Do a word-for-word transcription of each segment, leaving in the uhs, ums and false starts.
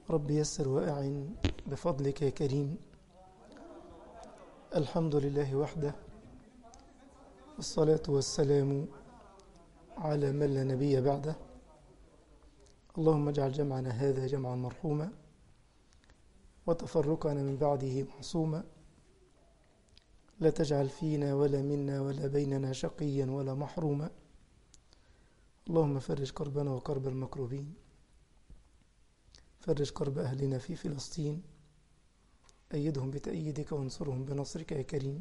رب يسر وأعن بفضلك يا كريم. الحمد لله وحده، والصلاة والسلام على من لا نبي بعده. اللهم اجعل جمعنا هذا جمعا مرحوما، وتفرقنا من بعده معصوما. لا تجعل فينا ولا منا ولا بيننا شقيا ولا محروما. اللهم فرج كربنا وكرب المكروبين، فرج كرب أهلنا في فلسطين، أيدهم بتأييدك وانصرهم بنصرك يا كريم.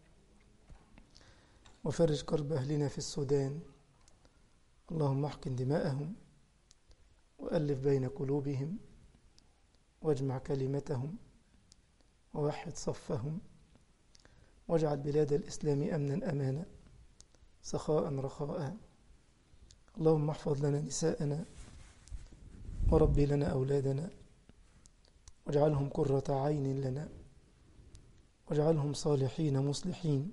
وفرج كرب أهلنا في السودان، اللهم احقن دماءهم وألف بين قلوبهم واجمع كلمتهم ووحد صفهم، واجعل بلاد الإسلام أمنا أمانا سخاء رخاء. اللهم احفظ لنا نساءنا وربي لنا أولادنا، واجعلهم قرة عين لنا، واجعلهم صالحين مصلحين.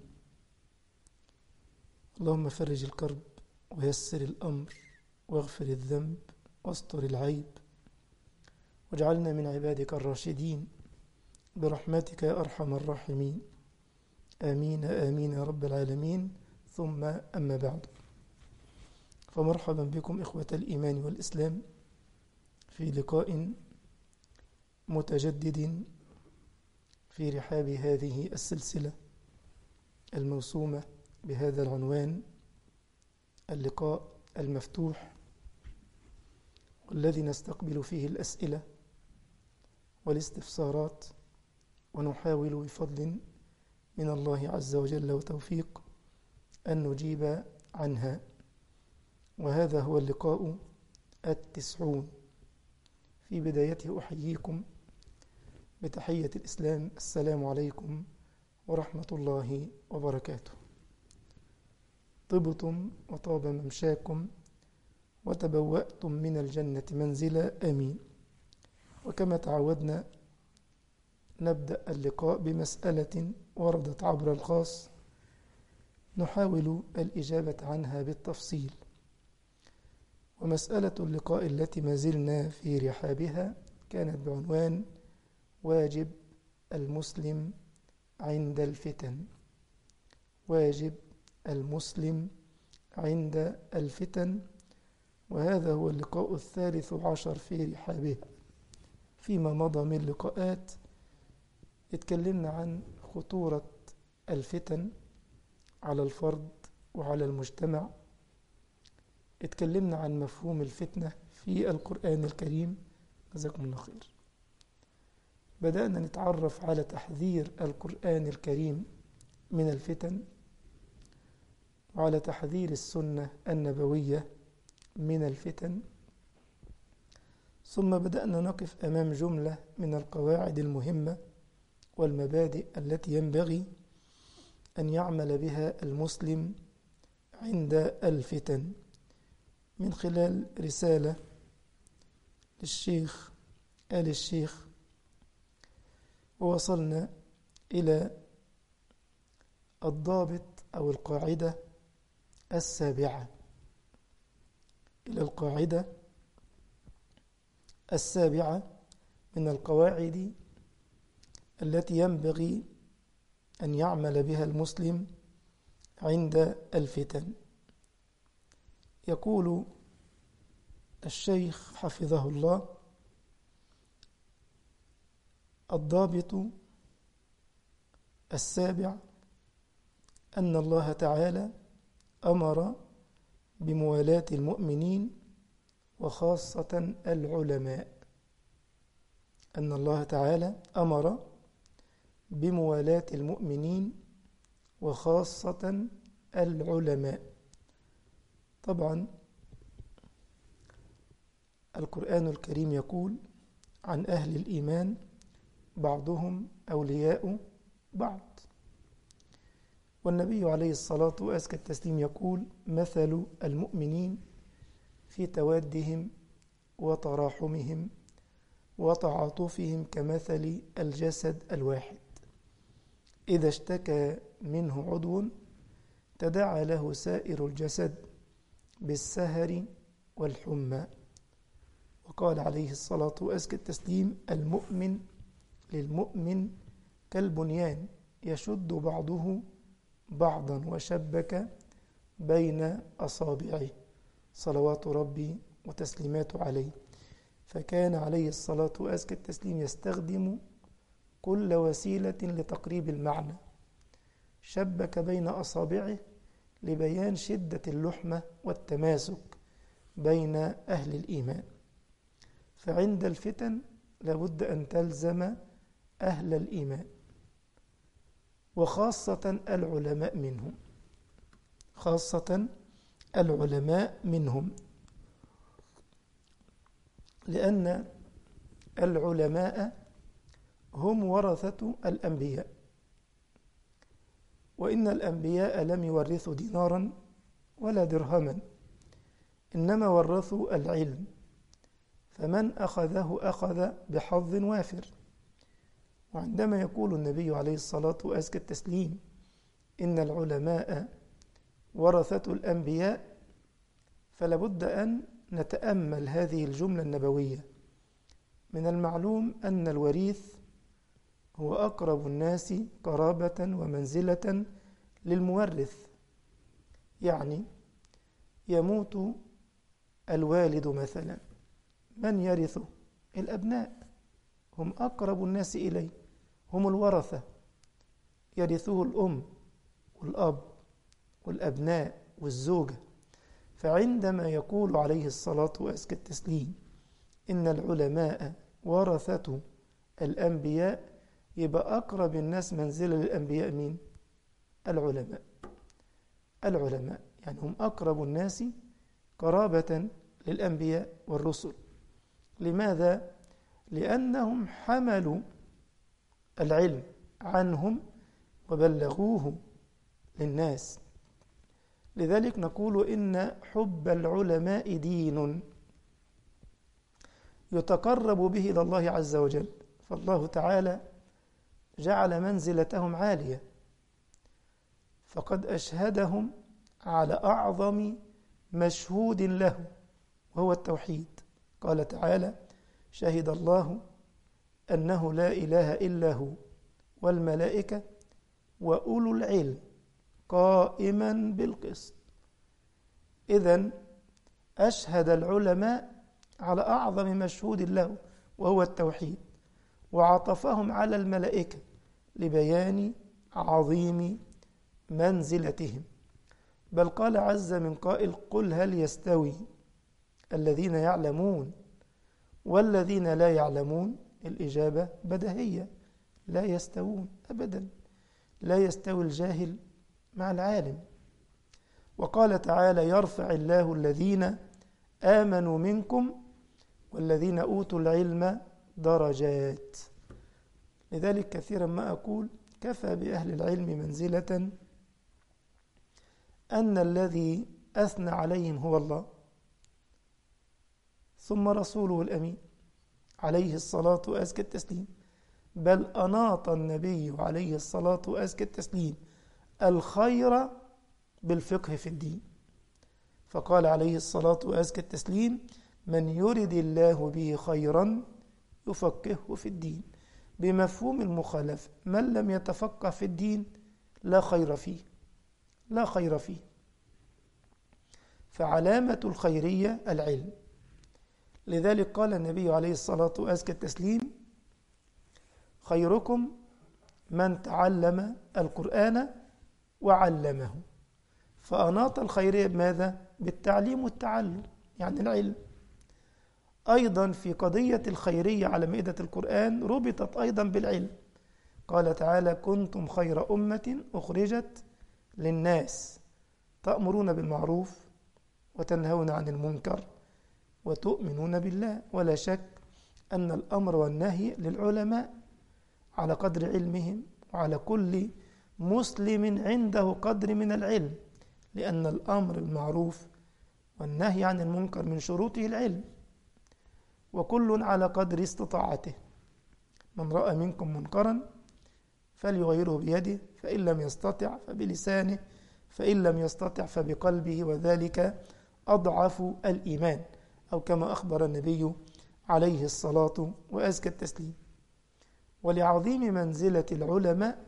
اللهم فرج الكرب ويسر الأمر واغفر الذنب واستر العيب، واجعلنا من عبادك الراشدين برحمتك يا أرحم الراحمين. آمين آمين يا رب العالمين. ثم أما بعد، فمرحبا بكم إخوة الإيمان والإسلام في لقاء متجدد في رحاب هذه السلسلة الموسومة بهذا العنوان: اللقاء المفتوح، والذي نستقبل فيه الأسئلة والاستفسارات، ونحاول بفضل من الله عز وجل وتوفيق أن نجيب عنها. وهذا هو اللقاء التسعون. في بدايته أحييكم بتحية الإسلام: السلام عليكم ورحمة الله وبركاته. طبتم وطاب ممشاكم وتبوأتم من الجنة منزلا، آمين. وكما تعودنا نبدأ اللقاء بمسألة وردت عبر الخاص نحاول الإجابة عنها بالتفصيل. ومسألة اللقاء التي ما زلنا في رحابها كانت بعنوان: واجب المسلم عند الفتن. واجب المسلم عند الفتن. وهذا هو اللقاء الثالث عشر في رحابها. فيما مضى من لقاءات اتكلمنا عن خطورة الفتن على الفرد وعلى المجتمع. اتكلمنا عن مفهوم الفتنة في القرآن الكريم، جزاكم الله خير. بدأنا نتعرف على تحذير القرآن الكريم من الفتن، وعلى تحذير السنة النبوية من الفتن. ثم بدأنا نقف أمام جملة من القواعد المهمة والمبادئ التي ينبغي أن يعمل بها المسلم عند الفتن، من خلال رسالة للشيخ آل الشيخ. ووصلنا إلى الضابط أو القاعدة السابعة، إلى القاعدة السابعة من القواعد التي ينبغي أن يعمل بها المسلم عند الفتن. يقول الشيخ حفظه الله: الضابط السابع أن الله تعالى أمر بموالاة المؤمنين وخاصة العلماء. أن الله تعالى أمر بموالاة المؤمنين وخاصة العلماء. طبعا القرآن الكريم يقول عن أهل الإيمان: بعضهم أولياء بعض. والنبي عليه الصلاة وأزكى التسليم يقول: مثل المؤمنين في توادهم وتراحمهم وتعاطفهم كمثل الجسد الواحد، إذا اشتكى منه عضو تداعى له سائر الجسد بالسهر والحمى. قال عليه الصلاة وأزكى التسليم: المؤمن للمؤمن كالبنيان يشد بعضه بعضا وشبك بين أصابعه، صلوات ربي وتسليماته عليه. فكان عليه الصلاة وأزكى التسليم يستخدم كل وسيلة لتقريب المعنى، شبك بين أصابعه لبيان شدة اللحمة والتماسك بين أهل الإيمان. فعند الفتن لابد أن تلزم أهل الإيمان، وخاصة العلماء منهم، خاصة العلماء منهم، لأن العلماء هم ورثة الأنبياء، وإن الأنبياء لم يورثوا دينارا ولا درهما، إنما ورثوا العلم، فمن أخذه أخذ بحظ وافر. وعندما يقول النبي عليه الصلاة وأزكى التسليم إن العلماء ورثة الأنبياء، فلابد أن نتأمل هذه الجملة النبوية. من المعلوم أن الوريث هو أقرب الناس قرابة ومنزلة للمورث، يعني يموت الوالد مثلا، من يرثه؟ الأبناء، هم أقرب الناس إليه، هم الورثة، يرثه الأم والأب والأبناء والزوجة. فعندما يقول عليه الصلاة وأزكى التسليم إن العلماء ورثة الأنبياء، يبقى أقرب الناس منزلة للأنبياء مين؟ العلماء. العلماء يعني هم أقرب الناس قرابة للأنبياء والرسل. لماذا؟ لأنهم حملوا العلم عنهم وبلغوه للناس. لذلك نقول إن حب العلماء دين يتقرب به إلى الله عز وجل، فالله تعالى جعل منزلتهم عالية، فقد أشهدهم على أعظم مشهود له وهو التوحيد. قال تعالى: شهد الله أنه لا إله إلا هو والملائكة وأولو العلم قائما بالقسط. إذن أشهد العلماء على أعظم مشهود له وهو التوحيد، وعطفهم على الملائكة لبيان عظيم منزلتهم. بل قال عز من قائل: قل هل يستوي الذين يعلمون والذين لا يعلمون؟ الإجابة بديهية، لا يستوون أبدا، لا يستوي الجاهل مع العالم. وقال تعالى: يرفع الله الذين آمنوا منكم والذين أوتوا العلم درجات. لذلك كثيرا ما أقول: كفى بأهل العلم منزلة أن الذي أثنى عليهم هو الله ثم رسوله الأمين عليه الصلاة وأزكى التسليم. بل أناط النبي عليه الصلاة وأزكى التسليم الخير بالفقه في الدين، فقال عليه الصلاة وأزكى التسليم: من يرد الله به خيرا يفقهه في الدين. بمفهوم المخالفة، من لم يتفقه في الدين لا خير فيه، لا خير فيه. فعلامة الخيرية العلم. لذلك قال النبي عليه الصلاة وأزكى التسليم: خيركم من تعلم القرآن وعلمه. فأناط الخيرية بماذا؟ بالتعليم والتعلم، يعني العلم. أيضا في قضية الخيرية على مائدة القرآن ربطت أيضا بالعلم. قال تعالى: كنتم خير أمة أخرجت للناس تأمرون بالمعروف وتنهون عن المنكر وتؤمنون بالله. ولا شك أن الأمر والنهي للعلماء على قدر علمهم، وعلى كل مسلم عنده قدر من العلم، لأن الأمر المعروف والنهي عن المنكر من شروطه العلم، وكل على قدر استطاعته. من رأى منكم منكرا فليغيره بيده، فإن لم يستطع فبلسانه، فإن لم يستطع فبقلبه، وذلك أضعف الإيمان، أو كما أخبر النبي عليه الصلاة وأزكى التسليم. ولعظيم منزلة العلماء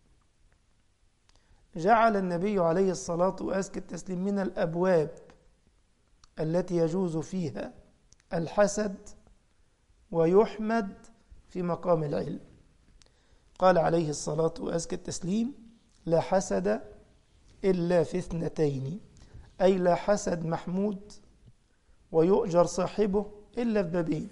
جعل النبي عليه الصلاة وأزكى التسليم من الأبواب التي يجوز فيها الحسد ويحمد في مقام العلم. قال عليه الصلاة وأزكى التسليم: لا حسد إلا في اثنتين، أي لا حسد محمود ويؤجر صاحبه إلا في بابين: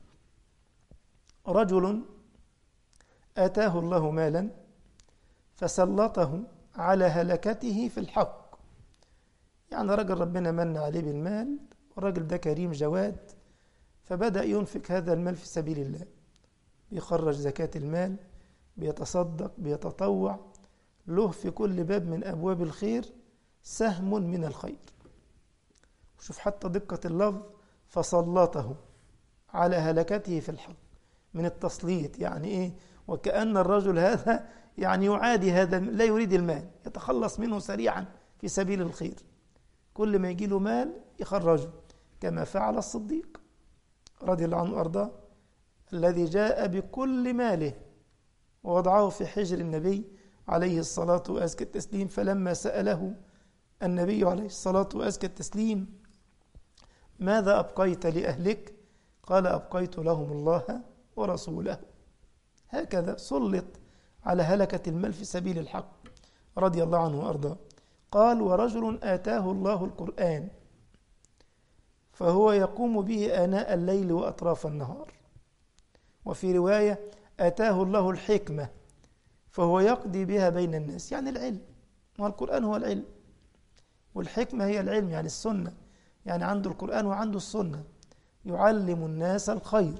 رجل آتاه الله مالا فسلطه على هلكته في الحق. يعني رجل ربنا من عليه بالمال، والرجل ده كريم جواد، فبدأ ينفق هذا المال في سبيل الله، بيخرج زكاة المال، بيتصدق، بيتطوع، له في كل باب من أبواب الخير سهم من الخير. شوف حتى دقة اللفظ: فسلطه على هلكته في الحق، من التسليط. يعني إيه؟ وكأن الرجل هذا يعني يعادي هذا، لا يريد المال، يتخلص منه سريعا في سبيل الخير. كل ما يجي له مال يخرجه، كما فعل الصديق رضي الله عنه وأرضاه، الذي جاء بكل ماله ووضعه في حجر النبي عليه الصلاة وأزكى التسليم. فلما سأله النبي عليه الصلاة وأزكى التسليم: ماذا أبقيت لأهلك؟ قال: أبقيت لهم الله ورسوله. هكذا سلط على هلكة المال في سبيل الحق رضي الله عنه وأرضاه. قال: ورجل آتاه الله القرآن فهو يقوم به آناء الليل وأطراف النهار. وفي رواية: آتاه الله الحكمة فهو يقضي بها بين الناس، يعني العلم. والقرآن هو العلم، والحكمة هي العلم، يعني السنة. يعني عنده القرآن وعنده السنة، يعلم الناس الخير.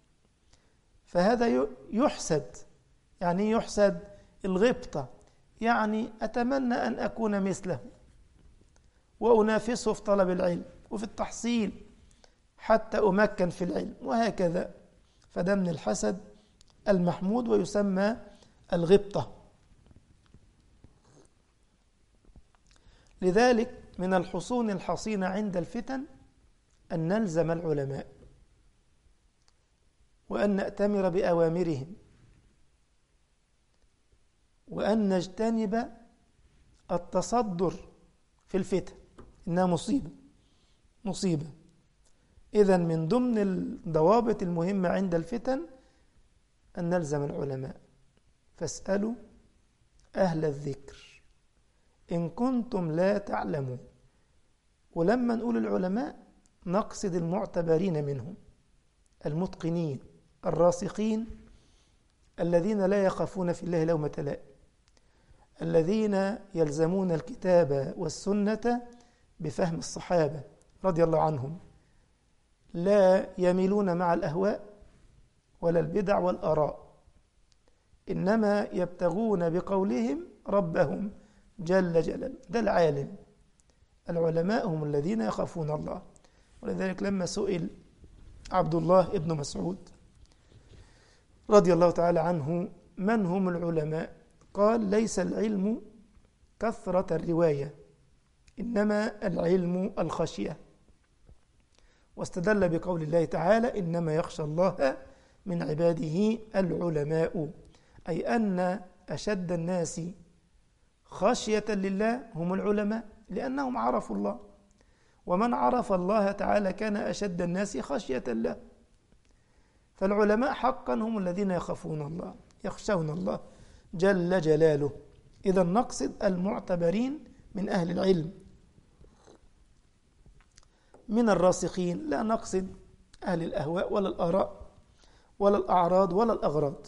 فهذا يحسد. يعني يحسد الغبطة، يعني أتمنى أن أكون مثله وأنافسه في طلب العلم وفي التحصيل حتى أمكن في العلم، وهكذا. فده من الحسد المحمود ويسمى الغبطة. لذلك من الحصون الحصينة عند الفتن أن نلزم العلماء وأن نأتمر بأوامرهم وأن نجتنب التصدر في الفتن، إنها مصيبة مصيبة. إذن من ضمن الضوابط المهمة عند الفتن أن نلزم العلماء: فاسألوا أهل الذكر إن كنتم لا تعلمون. ولما نقول العلماء نقصد المعتبرين منهم، المتقنين الراسخين، الذين لا يخافون في الله لومة لائم، الذين يلزمون الكتاب والسنة بفهم الصحابة رضي الله عنهم، لا يميلون مع الأهواء ولا البدع والآراء، إنما يبتغون بقولهم ربهم جل جلاله. ده العالم. العلماء هم الذين يخافون الله. ولذلك لما سئل عبد الله ابن مسعود رضي الله تعالى عنه من هم العلماء، قال: ليس العلم كثرة الرواية، إنما العلم الخشية. واستدل بقول الله تعالى: إنما يخشى الله من عباده العلماء، أي أن أشد الناس خشية لله هم العلماء، لأنهم عرفوا الله، ومن عرف الله تعالى كان أشد الناس خشية له. فالعلماء حقا هم الذين يخافون الله، يخشون الله جل جلاله. إذا نقصد المعتبرين من أهل العلم من الراسخين، لا نقصد أهل الأهواء ولا الآراء ولا الأعراض ولا الأغراض.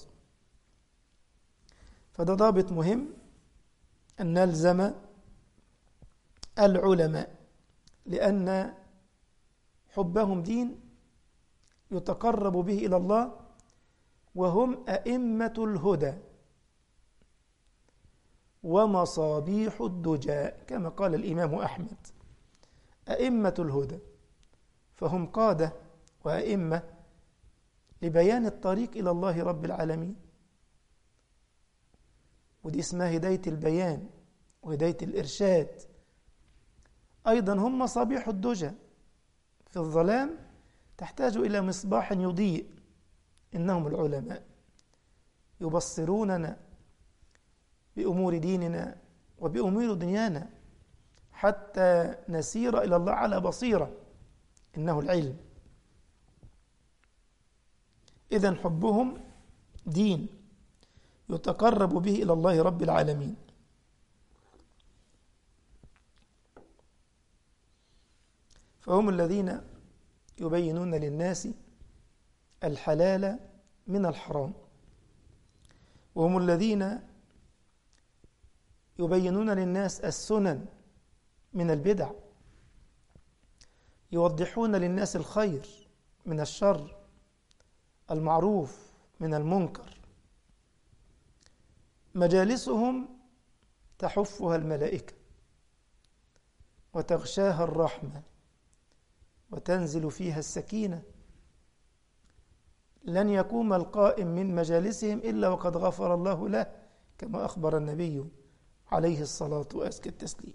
فده ضابط مهم أن نلزم العلماء، لأن حبهم دين يتقرب به إلى الله، وهم أئمة الهدى ومصابيح الدجى كما قال الإمام أحمد. أئمة الهدى، فهم قادة وأئمة لبيان الطريق إلى الله رب العالمين، ودي اسمها هداية البيان وهداية الإرشاد. أيضا هم مصابيح الدجى، في الظلام تحتاج إلى مصباح يضيء، إنهم العلماء يبصروننا بأمور ديننا وبأمور دنيانا حتى نسير إلى الله على بصيرة، إنه العلم. إذن حبهم دين يتقرب به إلى الله رب العالمين. فهم الذين يبينون للناس الحلال من الحرام، وهم الذين يبينون للناس السنن من البدع، يوضحون للناس الخير من الشر، المعروف من المنكر. مجالسهم تحفها الملائكة وتغشاها الرحمة وتنزل فيها السكينة. لن يقوم القائم من مجالسهم إلا وقد غفر الله له، كما أخبر النبي عليه الصلاة وأزكى التسليم.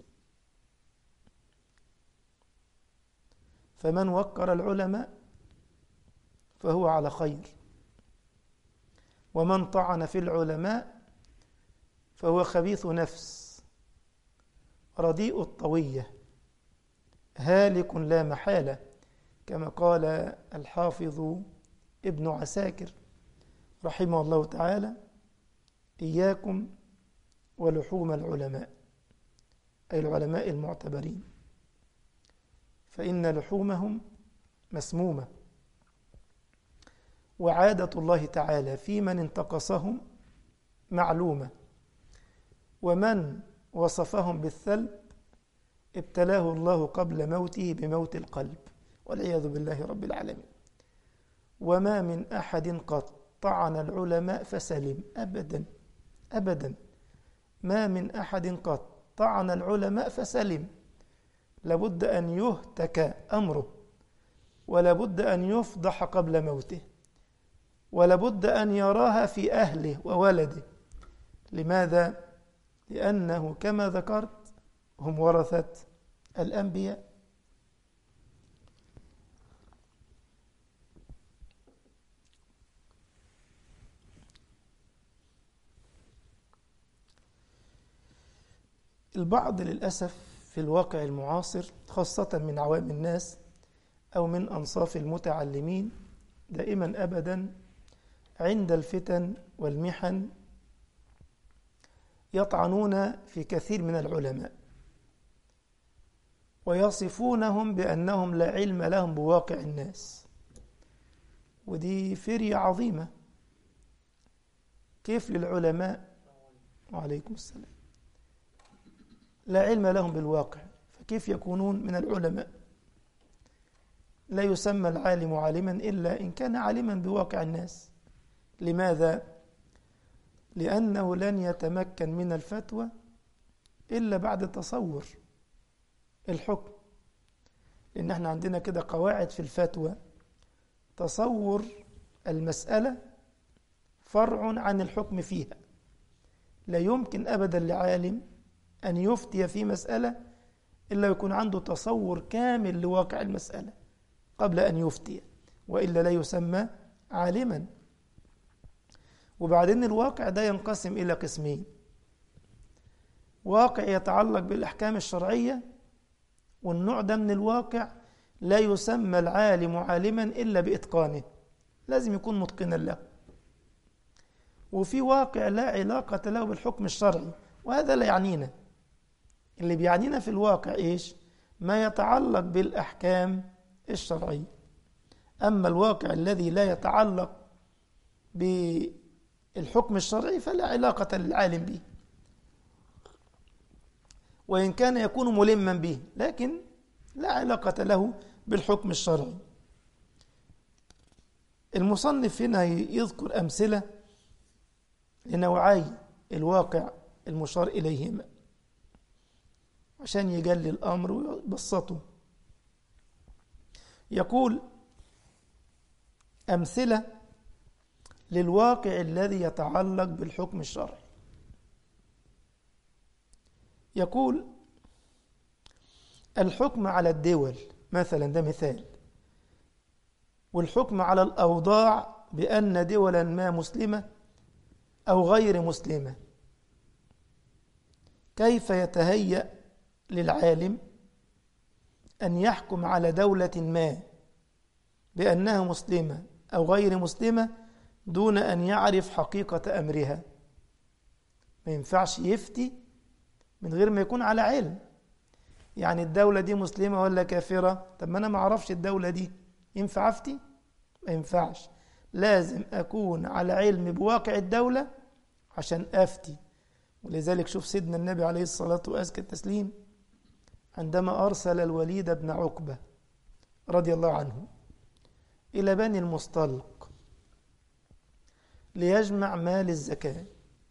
فمن وقر العلماء فهو على خير، ومن طعن في العلماء فهو خبيث نفس رديء الطوية هالك لا محالة، كما قال الحافظ ابن عساكر رحمه الله تعالى: إياكم ولحوم العلماء، أي العلماء المعتبرين، فإن لحومهم مسمومة. وعادة الله تعالى في من انتقصهم معلومة، ومن وصفهم بالثلب ابتلاه الله قبل موته بموت القلب، والعياذ بالله رب العالمين. وما من أحد قد طعن العلماء فسلم، أبدا أبدا، ما من أحد قد طعن العلماء فسلم. لابد أن يهتك أمره، ولابد أن يفضح قبل موته، ولابد أن يراها في أهله وولده. لماذا؟ لأنه كما ذكرت هم ورثة الأنبياء. البعض للأسف في الواقع المعاصر، خاصة من عوام الناس أو من أنصاف المتعلمين، دائما أبدا عند الفتن والمحن يطعنون في كثير من العلماء ويصفونهم بأنهم لا علم لهم بواقع الناس، ودي فرية عظيمة. كيف للعلماء وعليكم السلام لا علم لهم بالواقع، فكيف يكونون من العلماء؟ لا يسمى العالم عالما إلا إن كان عالما بواقع الناس. لماذا؟ لأنه لن يتمكن من الفتوى إلا بعد تصور الحكم، لأن احنا عندنا كده قواعد في الفتوى: تصور المسألة فرع عن الحكم فيها. لا يمكن أبدا لعالم أن يفتي في مسألة إلا يكون عنده تصور كامل لواقع المسألة قبل أن يفتي، وإلا لا يسمى عالما. وبعدين الواقع ده ينقسم إلى قسمين: واقع يتعلق بالأحكام الشرعية، والنوع ده من الواقع لا يسمى العالم عالما إلا بإتقانه، لازم يكون متقنا له. وفي واقع لا علاقة له بالحكم الشرعي، وهذا لا يعنينا. اللي بيعنينا في الواقع إيش؟ ما يتعلق بالأحكام الشرعية. أما الواقع الذي لا يتعلق بالحكم الشرعي فلا علاقة للعالم به، وإن كان يكون ملما به، لكن لا علاقة له بالحكم الشرعي. المصنف هنا يذكر أمثلة لنوعي الواقع المشار إليهما عشان يجلي الأمر ويبسطه. يقول: أمثلة للواقع الذي يتعلق بالحكم الشرعي. يقول: الحكم على الدول مثلا، ده مثال، والحكم على الأوضاع بأن دولا ما مسلمة أو غير مسلمة. كيف يتهيأ للعالم أن يحكم على دولة ما بأنها مسلمة أو غير مسلمة دون أن يعرف حقيقة أمرها؟ ما ينفعش يفتي من غير ما يكون على علم. يعني الدولة دي مسلمة ولا كافرة؟ طب ما أنا ما أعرفش الدولة دي، ينفع أفتي؟ ما ينفعش. لازم أكون على علم بواقع الدولة عشان أفتي. ولذلك شوف سيدنا النبي عليه الصلاة وأزكى التسليم عندما أرسل الوليد بن عقبة رضي الله عنه إلى بني المصطلق ليجمع مال الزكاة.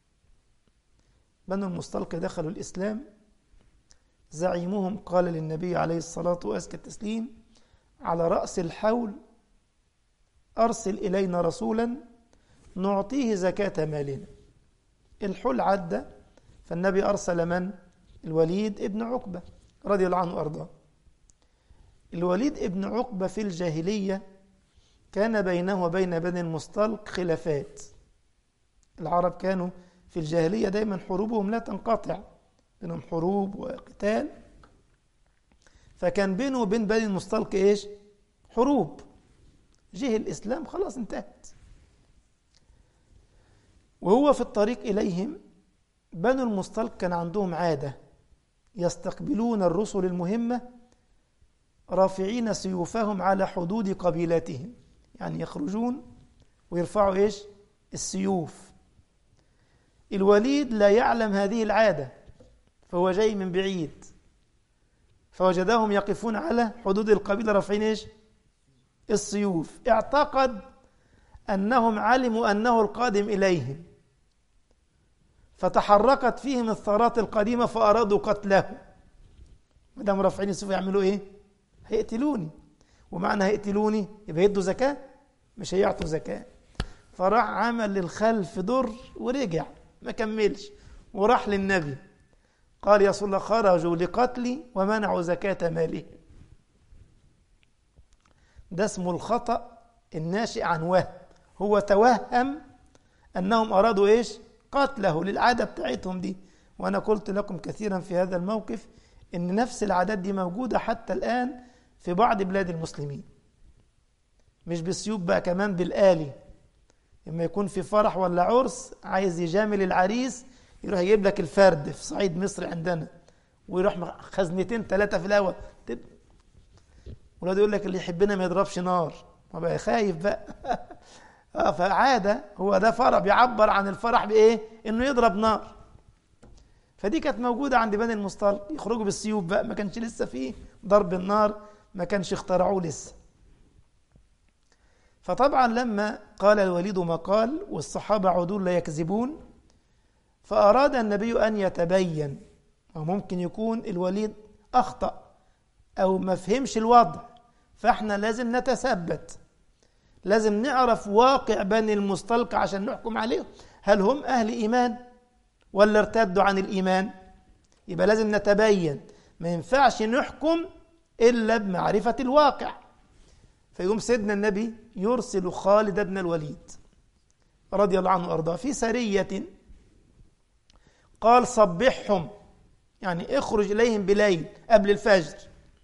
بني المصطلق دخلوا الإسلام، زعيمهم قال للنبي عليه الصلاة وأزكى التسليم على رأس الحول أرسل إلينا رسولا نعطيه زكاة مالنا. الحول عدى، فالنبي أرسل من؟ الوليد ابن عقبة رضي الله عنه وأرضاه. الوليد ابن عقبة في الجاهلية كان بينه وبين بني المصطلق خلافات. العرب كانوا في الجاهلية دايما حروبهم لا تنقطع، بينهم حروب وقتال، فكان بينه وبين بني المصطلق إيش؟ حروب. جه الإسلام خلاص انتهت. وهو في الطريق إليهم بنو المصطلق كان عندهم عادة يستقبلون الرسل المهمة رافعين سيوفهم على حدود قبيلتهم، يعني يخرجون ويرفعوا إيش؟ السيوف. الوليد لا يعلم هذه العادة، فهو جاي من بعيد فوجدهم يقفون على حدود القبيلة رافعين إيش؟ السيوف. اعتقد أنهم علموا أنه القادم إليهم، فتحركت فيهم الثارات القديمة فأرادوا قتله. مدام رافعين السيوف يعملوا إيه؟ هيقتلوني، ومعنى هيقتلوني يبقى يدوا زكاة؟ مش هيعطوا زكاة. فراح عمل للخلف در ورجع ما كملش وراح للنبي قال يا رسول الله خرجوا لقتلي ومنعوا زكاة ماله. ده اسمه الخطأ الناشئ عن وهم. هو توهم أنهم أرادوا إيش؟ قتله للعادة بتاعتهم دي. وأنا قلت لكم كثيرا في هذا الموقف إن نفس العادات دي موجودة حتى الآن في بعض بلاد المسلمين، مش بالسيوف بقى، كمان بالآلي. لما يكون في فرح ولا عرس عايز يجامل العريس يروح يجيب لك الفرد في صعيد مصر عندنا ويروح خزنتين ثلاثة في الهواء، ولاد يقول لك اللي يحبنا ما يضربش نار، ما بقى خايف بقى. اه فعادة، هو ده فرح بيعبر عن الفرح بإيه؟ إنه يضرب نار. فدي كانت موجودة عند بني المصطلق، يخرجوا بالسيوف بقى، ما كانش لسه فيه ضرب النار، ما كانش اخترعوه لسه. فطبعا لما قال الوليد ما قال والصحابة عدول لا يكذبون، فأراد النبي أن يتبين، وممكن يكون الوليد أخطأ أو ما فهمش الوضع، فإحنا لازم نتثبت، لازم نعرف واقع بني المصطلق عشان نحكم عليهم. هل هم أهل إيمان ولا ارتدوا عن الإيمان؟ يبقى لازم نتبين، ما ينفعش نحكم إلا بمعرفة الواقع. فيقوم سيدنا النبي يرسل خالد بن الوليد رضي الله عنه وأرضاه في سرية، قال صبحهم، يعني اخرج إليهم بليل قبل الفجر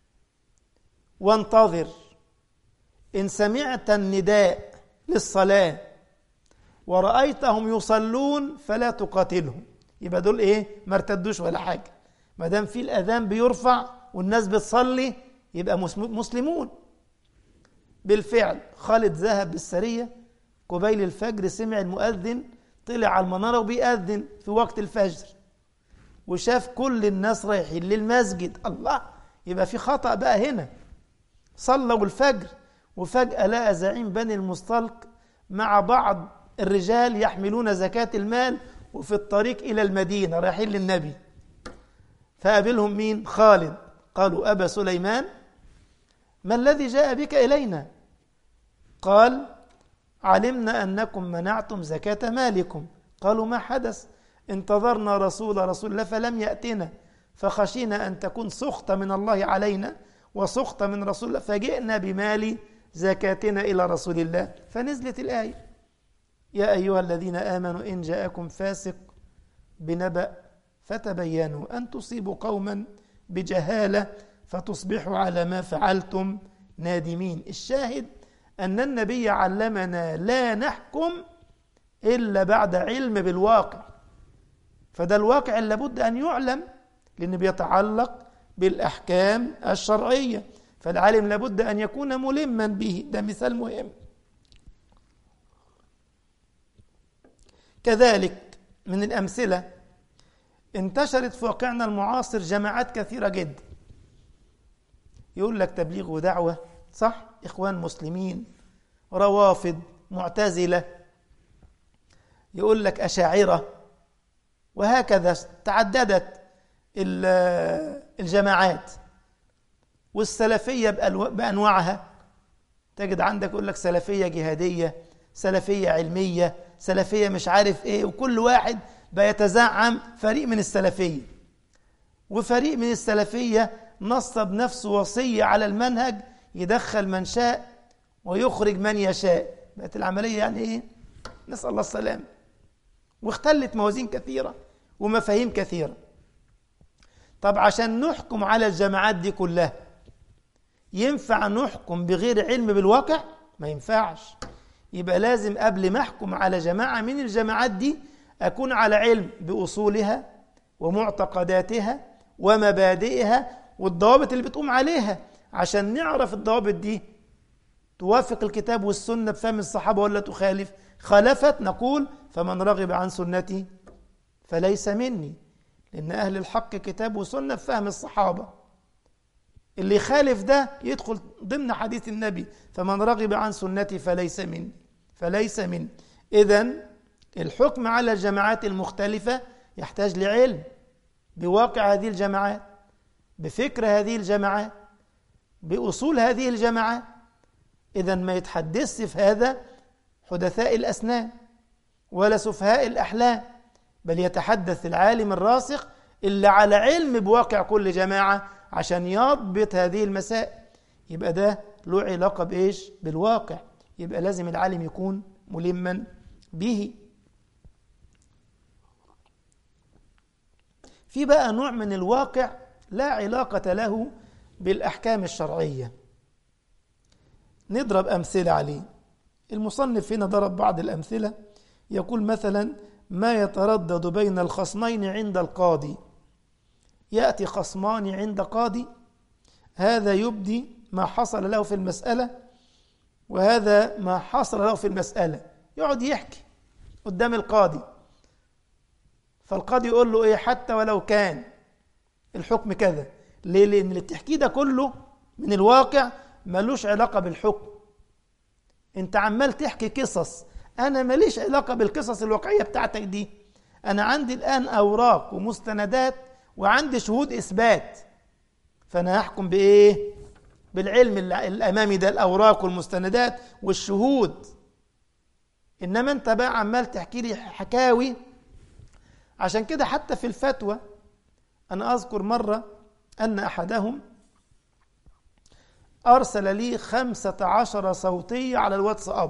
وانتظر، إن سمعت النداء للصلاة ورأيتهم يصلون فلا تقاتلهم. يبقى دول إيه؟ ما ارتدوش ولا حاجة، ما دام في الأذان بيرفع والناس بتصلي يبقى مسلمون. بالفعل خالد ذهب بالسرية قبيل الفجر، سمع المؤذن طلع على المنارة وبيأذن في وقت الفجر، وشاف كل الناس رايحين للمسجد. الله، يبقى في خطأ بقى هنا. صلوا الفجر وفجأة لقى زعيم بني المصطلق مع بعض الرجال يحملون زكاة المال وفي الطريق إلى المدينة رايحين للنبي. فقابلهم مين؟ خالد. قالوا أبا سليمان ما الذي جاء بك إلينا؟ قال علمنا أنكم منعتم زكاة مالكم. قالوا ما حدث؟ انتظرنا رسول رسول الله فلم يأتنا، فخشينا أن تكون سخطة من الله علينا وسخطة من رسول الله، فجئنا بمال زكاتنا إلى رسول الله، فنزلت الآية: يا أيها الذين آمنوا إن جاءكم فاسق بنبأ فتبينوا أن تصيبوا قوما بجهالة فتصبحوا على ما فعلتم نادمين. الشاهد أن النبي علمنا لا نحكم إلا بعد علم بالواقع، فده الواقع اللي لابد أن يعلم، لأنه بيتعلق بالأحكام الشرعية، فالعالم لابد أن يكون ملما به. ده مثال مهم. كذلك من الأمثلة انتشرت في واقعنا المعاصر جماعات كثيرة جدا، يقول لك تبليغ ودعوة، صح؟ إخوان مسلمين، روافض، معتزلة، يقول لك أشاعرة، وهكذا تعددت الجماعات. والسلفية بأنواعها، تجد عندك يقول لك سلفية جهادية، سلفية علمية، سلفية مش عارف ايه، وكل واحد بيتزعم فريق من السلفية. وفريق من السلفية نصب نفسه وصية على المنهج، يدخل من شاء ويخرج من يشاء. بقت العملية يعني ايه؟ نسأل الله السلام. واختلت موازين كثيرة ومفاهيم كثيرة. طب عشان نحكم على الجماعات دي كلها، ينفع نحكم بغير علم بالواقع؟ ما ينفعش. يبقى لازم قبل ما احكم على جماعة من الجماعات دي أكون على علم بأصولها ومعتقداتها ومبادئها والضوابط اللي بتقوم عليها، عشان نعرف الضوابط دي توافق الكتاب والسنة بفهم الصحابة ولا تخالف. خالفت نقول فمن رغب عن سنتي فليس مني، لأن أهل الحق كتاب وسنة بفهم الصحابة. اللي يخالف ده يدخل ضمن حديث النبي: فمن رغب عن سنتي فليس مني فليس مني. إذن الحكم على الجماعات المختلفة يحتاج لعلم بواقع هذه الجماعات، بفكر هذه الجماعات، بأصول هذه الجماعات. إذن ما يتحدث في هذا حدثاء الأسنان ولا سفهاء الأحلام، بل يتحدث العالم الراسخ اللي على علم بواقع كل جماعة عشان يضبط هذه المسائل. يبقى ده له علاقة بإيش؟ بالواقع. يبقى لازم العالم يكون ملما به. في بقى نوع من الواقع لا علاقة له بالأحكام الشرعية، نضرب أمثلة عليه. المصنف هنا ضرب بعض الأمثلة، يقول مثلا: ما يتردد بين الخصمين عند القاضي. يأتي خصمان عند قاضي، هذا يبدي ما حصل له في المسألة وهذا ما حصل له في المسألة، يقعد يحكي قدام القاضي. فالقاضي يقول له إيه؟ حتى ولو كان الحكم كذا. ليه؟ لأن اللي بتحكيه ده كله من الواقع ملوش علاقة بالحكم. انت عمال تحكي قصص، أنا ماليش علاقة بالقصص الواقعية بتاعتك دي. أنا عندي الآن أوراق ومستندات وعندي شهود إثبات، فأنا هحكم بإيه؟ بالعلم الأمامي ده، الأوراق والمستندات والشهود. إنما أنت بقى عمال تحكي لي حكاوي. عشان كده حتى في الفتوى أنا أذكر مرة أن أحدهم أرسل لي خمسة عشر صوتية على الواتساب،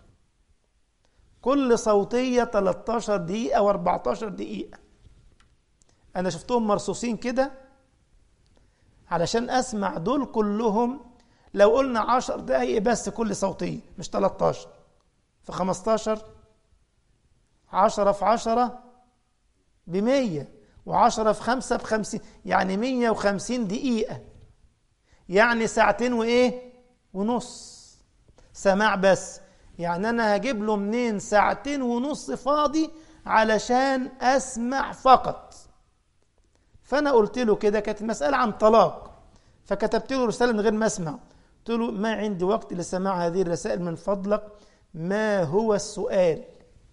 كل صوتية ثلاثة عشر دقيقة أو أربعة عشر دقيقة. أنا شفتهم مرصوصين كده علشان أسمع دول كلهم. لو قلنا عشر دقايق بس كل صوتية، مش ثلاثة عشر، في خمسة عشر، عشرة في عشرة بمية، وعشرة في خمسة بخمسين، يعني مية وخمسين دقيقة، يعني ساعتين وإيه ونص سماع بس. يعني أنا هجيب له منين ساعتين ونص فاضي علشان أسمع فقط؟ فأنا قلت له كده، كانت المسألة عن طلاق، فكتبت له رسالة من غير ما أسمع. قلت له: ما عندي وقت لسماع هذه الرسائل، من فضلك ما هو السؤال؟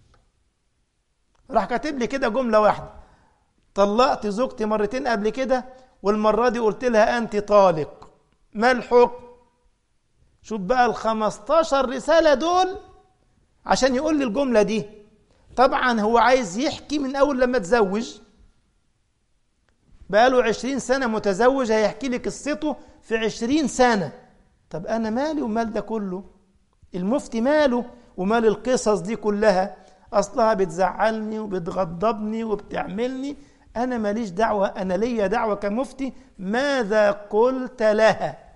راح كاتب لي كده جملة واحدة: طلقت زوجتي مرتين قبل كده والمرة دي قلت لها أنت طالق، ما الحكم؟ شوف بقى الخمستاشر رسالة دول عشان يقول لي الجملة دي. طبعا هو عايز يحكي من أول لما تزوج، بقاله عشرين سنة متزوج، هيحكي لي قصته في عشرين سنة. طب أنا مالي ومال ده كله؟ المفتي ماله ومال القصص دي كلها؟ أصلها بتزعلني وبتغضبني وبتعملني، أنا ماليش دعوة، أنا ليا دعوة كمفتي. ماذا قلت لها؟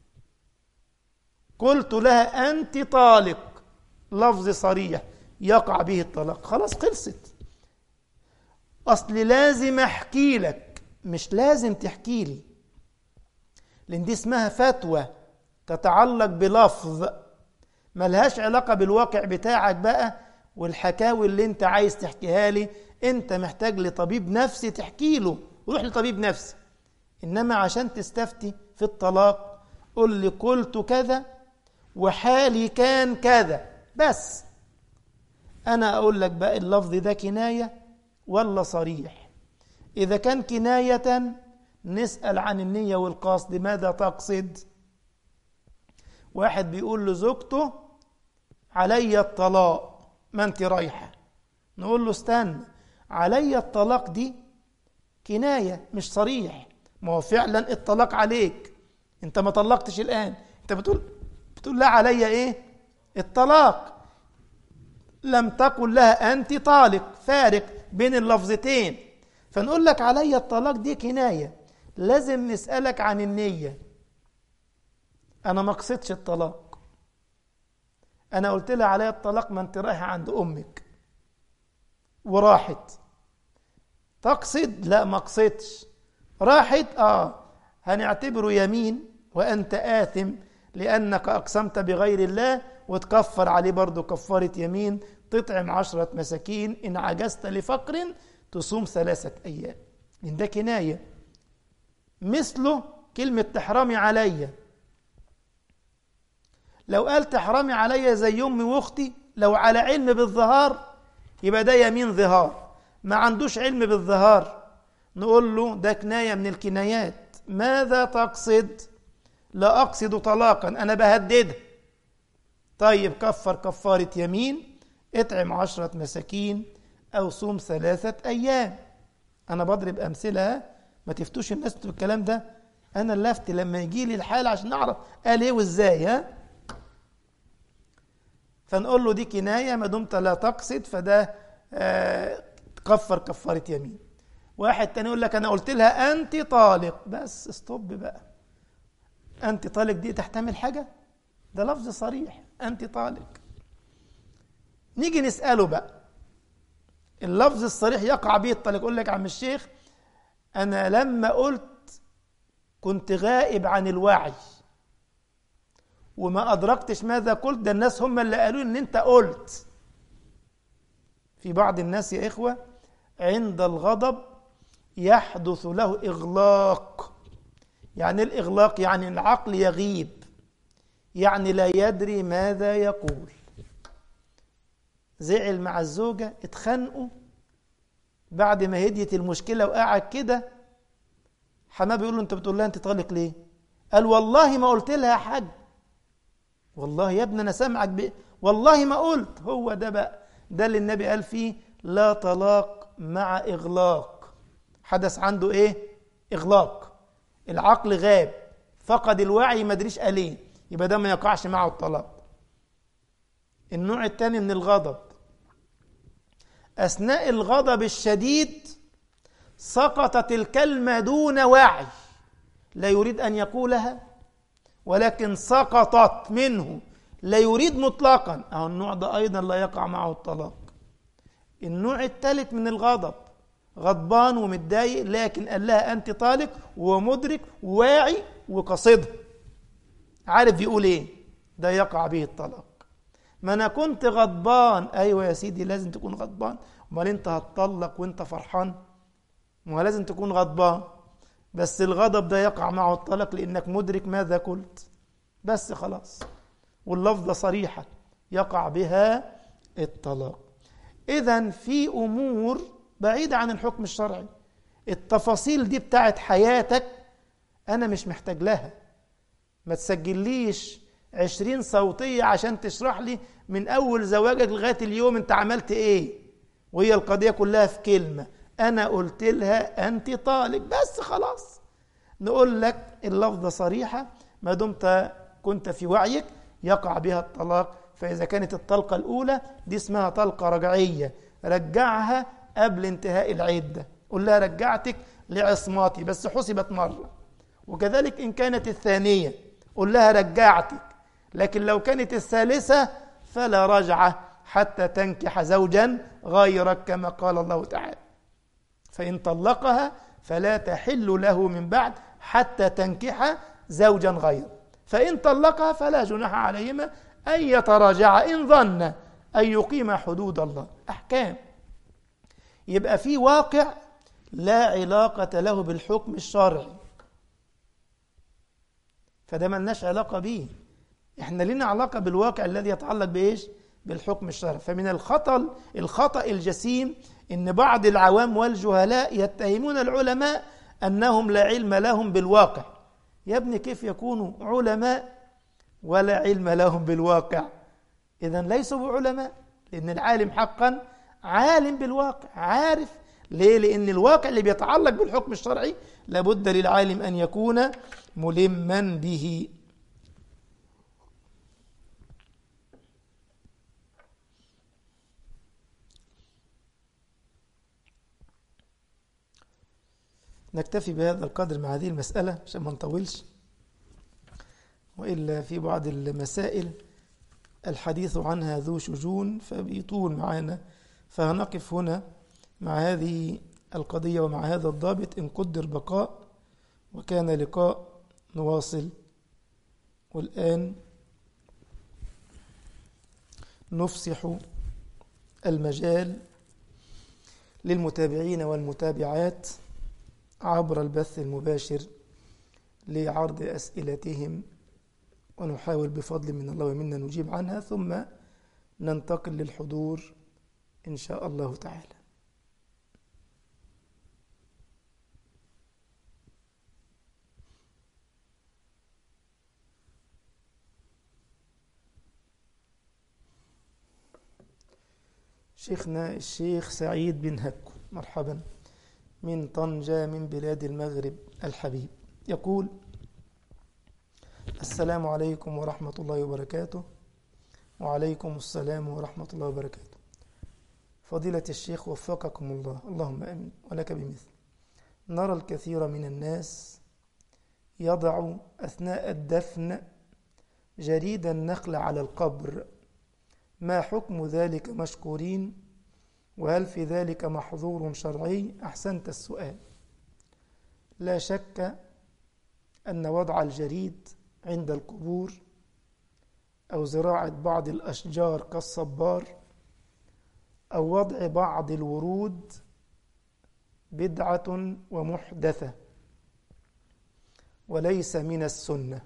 قلت لها أنت طالق، لفظ صريح يقع به الطلاق، خلاص خلصت. أصل لازم أحكي لك، مش لازم تحكي لي، لأن دي اسمها فتوى تتعلق بلفظ ملهاش علاقة بالواقع بتاعك بقى، والحكاوي اللي انت عايز تحكيها لي انت محتاج لطبيب نفسي تحكي له، روح لطبيب نفسي. إنما عشان تستفتي في الطلاق قل لي قلت كذا وحالي كان كذا بس. أنا أقول لك بقى اللفظ ده كناية ولا صريح. إذا كان كناية نسأل عن النية والقصد، ماذا تقصد؟ واحد بيقول لزوجته علي الطلاق، ما انت رايحة، نقول له استنى، علي الطلاق دي كناية مش صريح. ما هو فعلا الطلاق عليك، انت ما طلقتش الآن، انت بتقول بتقول لا علي ايه؟ الطلاق. لم تقل لها أنت طالق، فارق بين اللفظتين. فنقول لك علي الطلاق دي كناية، لازم نسألك عن النية. أنا ما قصدش الطلاق، أنا قلت لها علي الطلاق ما أنت رايحة عند أمك وراحت. تقصد؟ لا ما قصدش. راحت؟ آه هنعتبره يمين وأنت آثم لأنك أقسمت بغير الله، وتكفر عليه برضو كفارة يمين، تطعم عشرة مساكين، إن عجزت لفقر تصوم ثلاثة أيام. من ده كناية. مثله كلمة تحرمي علي، لو قال تحرمي علي زي أمي وأختي، لو على علم بالظهار يبقى ده يمين ظهار. ما عندوش علم بالظهار نقول له ده كناية من الكنايات. ماذا تقصد؟ لا أقصد طلاقا، أنا بهددها. طيب كفر كفارة يمين، اطعم عشرة مساكين أو صوم ثلاثة أيام. أنا بضرب أمثلة، ما تفتوش الناس بالكلام ده، أنا اللي أفتي لما يجي لي الحال عشان نعرف قال إيه وإزاي. ها؟ فنقول له دي كناية ما دمت لا تقصد، فده آه كفر كفارة يمين. واحد تاني يقول لك أنا قلت لها أنت طالق، بس استوب بقى، أنت طالق دي تحتمل حاجة؟ ده لفظ صريح، أنت طالق. نيجي نسأله بقى، اللفظ الصريح يقع به الطلاق. يقول لك عم الشيخ أنا لما قلت كنت غائب عن الوعي وما أدركتش ماذا قلت، ده الناس هم اللي قالوا إن أنت قلت. في بعض الناس يا إخوة عند الغضب يحدث له إغلاق. يعني الإغلاق يعني العقل يغيب، يعني لا يدري ماذا يقول. زعل مع الزوجة، اتخانقوا، بعد ما هديت المشكلة وقعد كده، حماه بيقول له انت بتقول لها انت طالق ليه؟ قال والله ما قلت لها حاجة. والله يا ابني انا سامعك ب... والله ما قلت. هو ده بقى، ده اللي النبي قال فيه لا طلاق مع إغلاق. حدث عنده ايه؟ إغلاق، العقل غاب، فقد الوعي، ما ادريش قال ايه، يبقى ده ما يقعش معه الطلاق. النوع الثاني من الغضب، أثناء الغضب الشديد سقطت الكلمة دون وعي، لا يريد أن يقولها ولكن سقطت منه، لا يريد مطلقا. أو النوع ده أيضا لا يقع معه الطلاق. النوع الثالث من الغضب، غضبان ومتضايق لكن قال لها أنت طالق ومدرك وواعي وقصدها، عارف يقول إيه، ده يقع به الطلاق. ما أنا كنت غضبان، أيوة يا سيدي لازم تكون غضبان، امال أنت هتطلق وأنت فرحان؟ ما لازم تكون غضبان، بس الغضب ده يقع معه الطلاق لأنك مدرك ماذا قلت، بس خلاص. واللفظة صريحة يقع بها الطلاق. إذن في أمور بعيدة عن الحكم الشرعي، التفاصيل دي بتاعت حياتك أنا مش محتاج لها. ما تسجليش عشرين صوتية عشان تشرح لي من أول زواجك لغاية اليوم أنت عملت إيه، وهي القضية كلها في كلمة، أنا قلت لها أنت طالق، بس خلاص. نقول لك اللفظة صريحة ما دمت كنت في وعيك يقع بها الطلاق. فإذا كانت الطلقة الأولى دي اسمها طلقة رجعية، رجعها قبل انتهاء العدة، قل لها رجعتك لعصماتي بس حسبت مرة. وكذلك إن كانت الثانية قل لها رجعتك، لكن لو كانت الثالثة فلا رجعة حتى تنكح زوجا غيرك كما قال الله تعالى. فإن طلقها فلا تحل له من بعد حتى تنكح زوجا غيره. فإن طلقها فلا جناح عليهما أن يتراجعا إن ظن أن يقيم حدود الله. أحكام يبقى في واقع لا علاقة له بالحكم الشرعي، فده ملناش علاقة به، احنا لنا علاقة بالواقع الذي يتعلق بإيش؟ بالحكم الشرعي. فمن الخطأ الخطأ الجسيم إن بعض العوام والجهلاء يتهمون العلماء أنهم لا علم لهم بالواقع. يا ابني كيف يكونوا علماء ولا علم لهم بالواقع؟ إذن ليسوا بعلماء، لأن العالم حقا عالم بالواقع، عارف ليه؟ لأن الواقع اللي بيتعلق بالحكم الشرعي لابد للعالم أن يكون ملما به. نكتفي بهذا القدر مع هذه المسألة عشان ما نطولش، وإلا في بعض المسائل الحديث عنها ذو شجون فبيطول معنا، فهنقف هنا مع هذه القضية ومع هذا الضابط إن قدر بقاء، وكان لقاء نواصل. والآن نفسح المجال للمتابعين والمتابعات عبر البث المباشر لعرض أسئلتهم، ونحاول بفضل من الله ومنا نجيب عنها، ثم ننتقل للحضور إن شاء الله تعالى. شيخنا الشيخ سعيد بن هكو، مرحبا، من طنجة من بلاد المغرب الحبيب، يقول: السلام عليكم ورحمة الله وبركاته. وعليكم السلام ورحمة الله وبركاته. فضيلة الشيخ وفقكم الله، اللهم أمين ولك بمثل. نرى الكثير من الناس يضع أثناء الدفن جريد النخل على القبر، ما حكم ذلك مشكورين؟ وهل في ذلك محظور شرعي؟ أحسنت السؤال. لا شك أن وضع الجريد عند القبور أو زراعة بعض الأشجار كالصبار أو وضع بعض الورود بدعة ومحدثة وليس من السنة.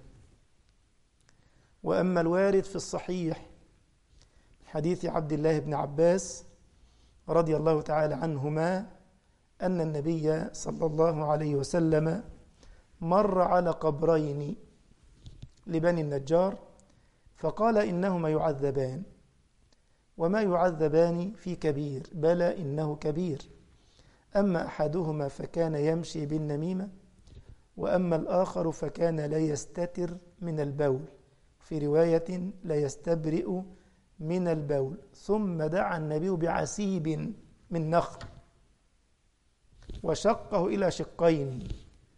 وأما الوارد في الصحيح حديث عبد الله بن عباس رضي الله تعالى عنهما أن النبي صلى الله عليه وسلم مر على قبرين لبني النجار فقال: إنهما يعذبان، وما يعذبان في كبير، بلى إنه كبير. أما أحدهما فكان يمشي بالنميمة، وأما الآخر فكان لا يستتر من البول، في رواية لا يستبرئ من البول. ثم دعا النبي بعسيب من نخل وشقه إلى شقين،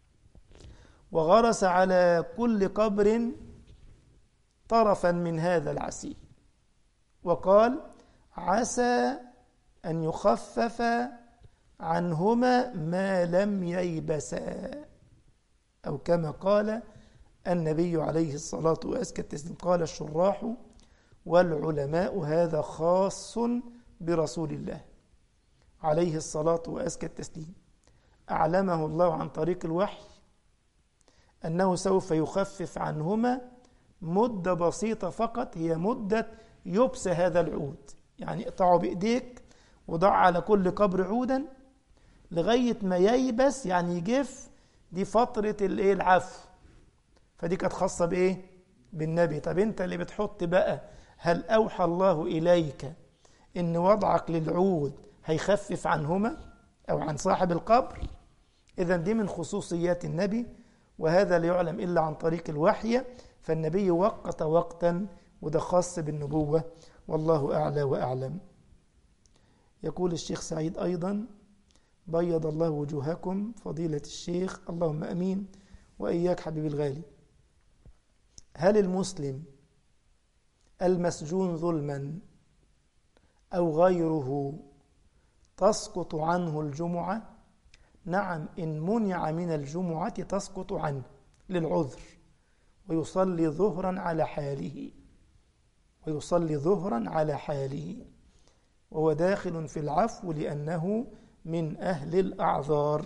وغرس على كل قبر طرفا من هذا العسيب، وقال: عسى أن يخفف عنهما ما لم ييبسا، أو كما قال النبي عليه الصلاة والسلام. قال الشراح والعلماء: هذا خاص برسول الله عليه الصلاة والتسليم، أعلمه الله عن طريق الوحي أنه سوف يخفف عنهما مدة بسيطة فقط، هي مدة يبس هذا العود، يعني اقطعه بإيديك وضع على كل قبر عودا لغاية ما ييبس، يعني يجف. دي فترة الايه العفو، فدي كانت خاصة بإيه؟ بالنبي. طب انت اللي بتحط بقى، هل أوحى الله إليك إن وضعك للعود هيخفف عنهما أو عن صاحب القبر؟ إذن دي من خصوصيات النبي، وهذا لا يعلم إلا عن طريق الوحي، فالنبي وقت وقتا وده خاص بالنبوة، والله أعلى وأعلم. يقول الشيخ سعيد أيضا: بيض الله وجوهكم فضيلة الشيخ، اللهم أمين وإياك حبيبي الغالي. هل المسلم المسجون ظلما أو غيره تسقط عنه الجمعة؟ نعم، إن منع من الجمعة تسقط عنه للعذر، ويصلي ظهرا على حاله ويصلي ظهرا على حاله وهو داخل في العفو لأنه من أهل الأعذار.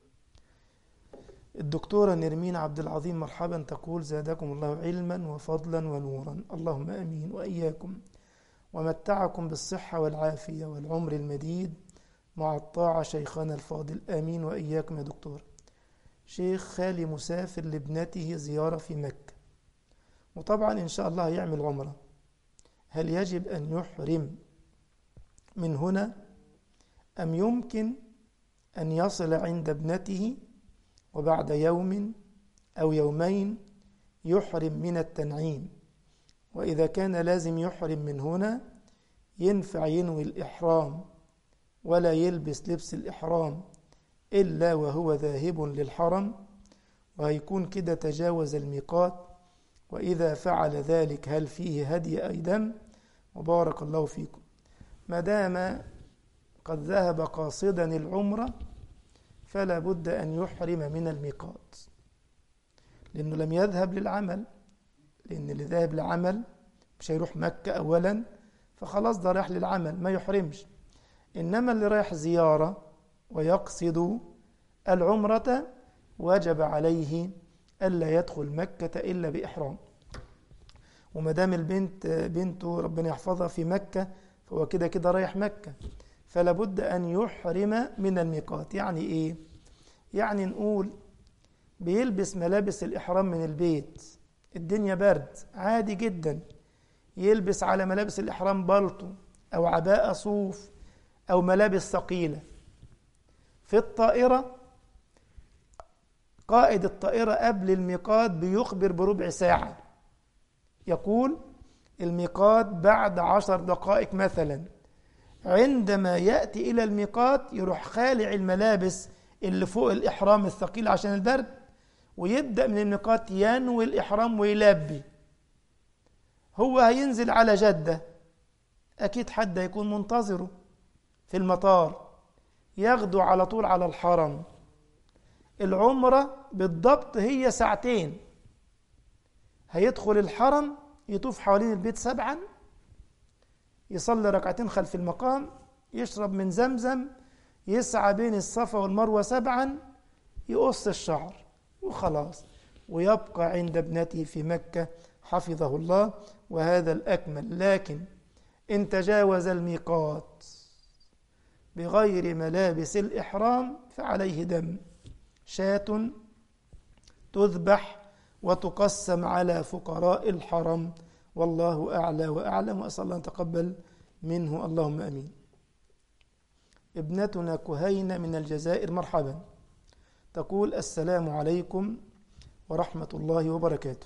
الدكتورة نرمين عبد العظيم مرحبا، تقول: زادكم الله علما وفضلا ونورا، اللهم أمين وإياكم، ومتعكم بالصحة والعافية والعمر المديد مع الطاعة شيخنا الفاضل، آمين وإياكم يا دكتور. شيخ خالي مسافر لابنته زيارة في مكة، وطبعا إن شاء الله يعمل عمرة، هل يجب أن يحرم من هنا أم يمكن أن يصل عند ابنته وبعد يوم أو يومين يحرم من التنعيم؟ وإذا كان لازم يحرم من هنا ينفع ينوي الإحرام ولا يلبس لبس الإحرام إلا وهو ذاهب للحرم، وهيكون كده تجاوز الميقات، وإذا فعل ذلك هل فيه هدي أي دم؟ وبارك الله فيكم. ما دام قد ذهب قاصدا العمرة فلا بد أن يحرم من الميقات، لأنه لم يذهب للعمل، لأن اللي ذاهب للعمل مش هيروح مكة أولا، فخلاص ده رايح للعمل ما يحرمش. إنما اللي رايح زيارة ويقصد العمرة وجب عليه ألا يدخل مكة إلا بإحرام. ومدام البنت بنته ربنا يحفظها في مكة فهو كده كده رايح مكة، فلا بد أن يحرم من الميقات. يعني إيه؟ يعني نقول بيلبس ملابس الإحرام من البيت، الدنيا برد عادي جدا، يلبس على ملابس الإحرام بلطو أو عباءة صوف أو ملابس ثقيلة. في الطائرة قائد الطائرة قبل الميقات بيخبر بربع ساعة، يقول الميقات بعد عشر دقائق مثلا. عندما يأتي إلى الميقات يروح خالع الملابس اللي فوق الإحرام الثقيل عشان البرد، ويبدأ من الميقات ينوي الإحرام ويلبي. هو هينزل على جدة، أكيد حد هيكون منتظره في المطار، ياخده على طول على الحرم. العمرة بالضبط هي ساعتين، هيدخل الحرم يطوف حوالين البيت سبعا، يصلي ركعتين خلف المقام، يشرب من زمزم، يسعى بين الصفا والمروة سبعا، يقص الشعر وخلاص، ويبقى عند ابنته في مكة حفظه الله، وهذا الأكمل. لكن إن تجاوز الميقات بغير ملابس الإحرام فعليه دم، شاة تذبح وتقسم على فقراء الحرم، والله أعلى وأعلم، وأسأل الله أن تقبل منه، اللهم أمين. ابنتنا كهينة من الجزائر مرحبا، تقول: السلام عليكم ورحمة الله وبركاته.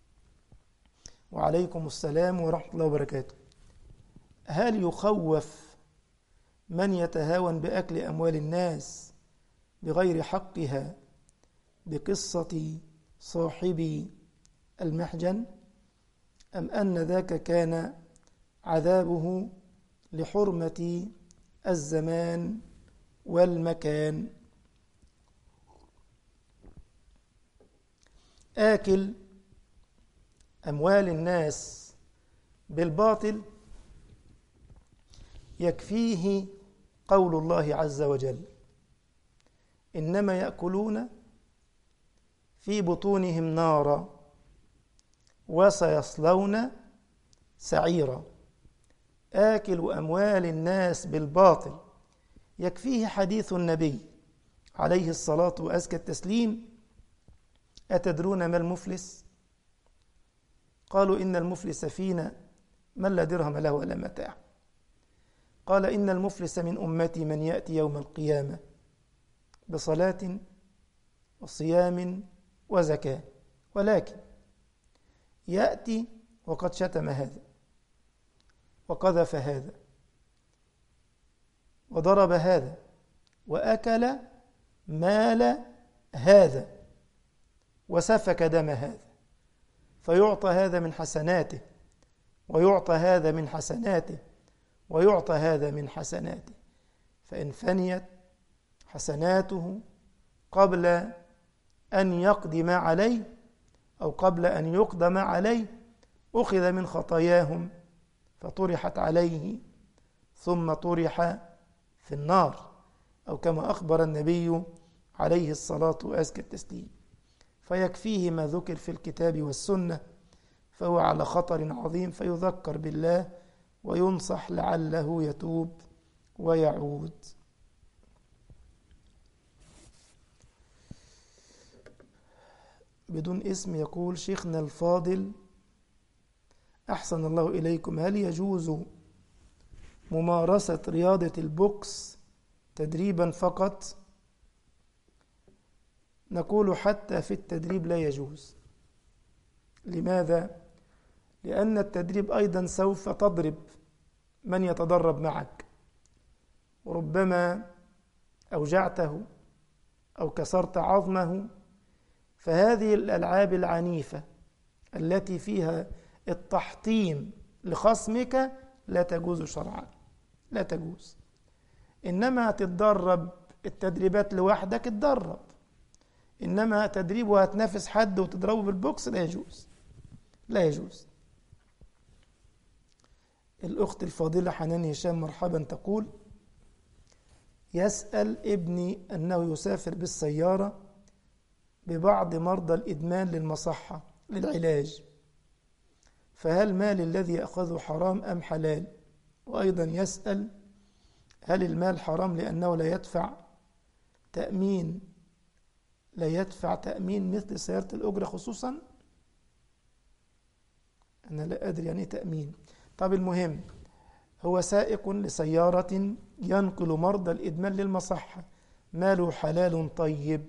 وعليكم السلام ورحمة الله وبركاته. هل يخوف من يتهاون بأكل أموال الناس بغير حقها بقصة صاحبي المحجن، أم أن ذاك كان عذابه لحرمة الزمان والمكان؟ آكل أموال الناس بالباطل يكفيه قول الله عز وجل: إنما يأكلون في بطونهم نارا وسيصلون سعيرا. آكل أموال الناس بالباطل يكفيه حديث النبي عليه الصلاة وأزكى التسليم: أتدرون ما المفلس؟ قالوا: إن المفلس فينا من لا درهم له ولا متاع. قال: إن المفلس من أمتي من يأتي يوم القيامة بصلاة وصيام وزكاة، ولكن يأتي وقد شتم هذا وقذف هذا وضرب هذا وأكل مال هذا وسفك دم هذا، فيعطى هذا من حسناته ويعطى هذا من حسناته ويعطى هذا من حسناته، فإن فنيت حسناته قبل أن يقدم عليه أو قبل أن يقدم عليه أخذ من خطاياهم فطرحت عليه ثم طرح في النار، أو كما أخبر النبي عليه الصلاة وأزكى التسليم. فيكفيه ما ذكر في الكتاب والسنة، فهو على خطر عظيم، فيذكر بالله وينصح لعله يتوب ويعود. بدون اسم يقول: شيخنا الفاضل أحسن الله إليكم، هل يجوز ممارسة رياضة البوكس تدريبا فقط؟ نقول حتى في التدريب لا يجوز. لماذا؟ لأن التدريب أيضا سوف تضرب من يتدرب معك، وربما أوجعته أو كسرت عظمه، فهذه الألعاب العنيفة التي فيها التحطيم لخصمك لا تجوز شرعا، لا تجوز. إنما تتدرب التدريبات لوحدك اتدرب، إنما تدريب وهتنافس حد وتضربه بالبوكس لا يجوز، لا يجوز. الأخت الفاضلة حنان هشام مرحبا تقول: يسأل ابني أنه يسافر بالسيارة ببعض مرضى الإدمان للمصحة للعلاج، فهل مال الذي يأخذه حرام أم حلال؟ وأيضا يسأل: هل المال حرام لأنه لا يدفع تأمين لا يدفع تأمين مثل سيارة الأجرة خصوصا؟ أنا لا أدري يعني تأمين. طب المهم، هو سائق لسيارة ينقل مرضى الإدمان للمصحة، ماله حلال طيب